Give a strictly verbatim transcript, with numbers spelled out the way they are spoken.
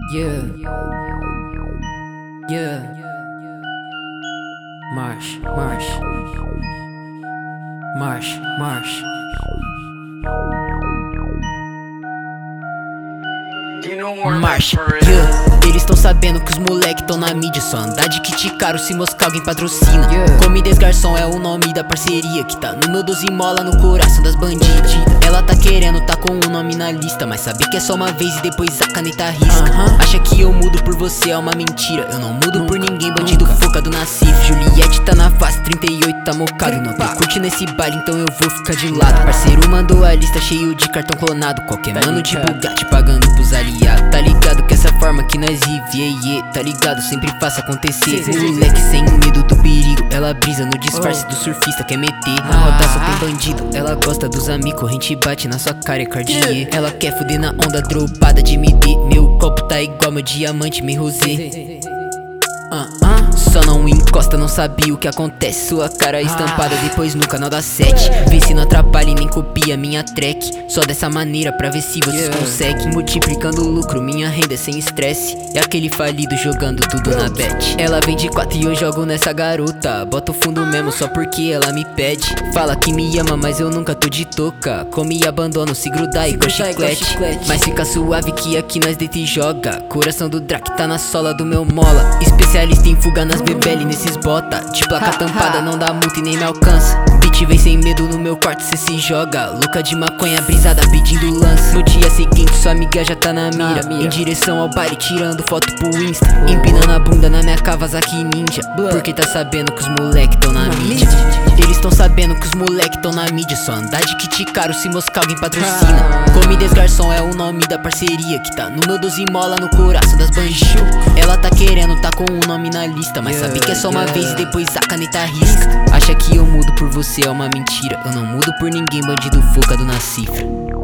Yeah. Yeah. March, march. March, march. Marcha, yeah. Eles tão sabendo que os moleque tão na mídia. Só andar de kit caro se moscar alguém patrocina, yeah. Comidas Garçom é o nome da parceria que tá no meu doze mola no coração das bandidas. Ela tá querendo tá com o nome na lista, mas sabe que é só uma vez e depois a caneta risca. uh-huh. Acha que eu mudo por você, é uma mentira. Eu não mudo nunca, por ninguém, bandido nunca. Focado na cifra. Juliette tá na face, trinta e oito tá mocado. Não tem curte nesse baile, então eu vou ficar de lado. Parceiro mandou a lista cheio de cartão clonado. Qualquer mano de Bugatti pagando pros aliados. Tá ligado que essa forma que nós vive, yeah, yeah. Tá ligado, sempre faça acontecer. Moleque sem medo do perigo, ela brisa no disfarce do surfista, quer meter. Na roda só tem bandido, ela gosta dos amigos. Corrente bate na sua cara, é Cartier. Ela quer fuder na onda, dropada de me dê. Meu copo tá igual meu diamante, me rosé. Uh -uh. Só não encosta, não sabia o que acontece. Sua cara estampada depois no canal da sete. Vê se não atrapalha e nem copia minha track. Só dessa maneira pra ver se vocês yeah. conseguem. Multiplicando o lucro, minha renda sem estresse. E aquele falido jogando tudo na bet. Ela vem de quatro e eu jogo nessa garota. Bota o fundo mesmo só porque ela me pede. Fala que me ama, mas eu nunca tô de toca. Come e abandono, se grudar igual chiclete. Mas fica suave que aqui nós deita e joga. Coração do Drac tá na sola do meu mola. Especialista em fuga nas bebele nesses bota. De placa tampada não dá multa e nem me alcança. Bitch vem sem medo no meu quarto, cê se joga. Louca de maconha brisada pedindo lance. No dia seguinte sua amiga já tá na mira, na mira. Em direção ao baile tirando foto pro Insta. oh. Empinando a bunda na minha Kawasaki Ninja. Porque tá sabendo que os moleque tão na, na mídia. Eles tão sabendo que os moleque tão na mídia. Só andar de kit caro se moscar alguém patrocina. ah. Comidas Garçom é o nome da parceria que tá no meu doze mola no coração das bandidas. Ela tá querendo tá com o nome na lista, mas yeah, sabe que é só uma yeah. vez e depois a caneta risca. Acha que eu mudo por você, é uma mentira. Eu não mudo por ninguém, bandido focado na cifra.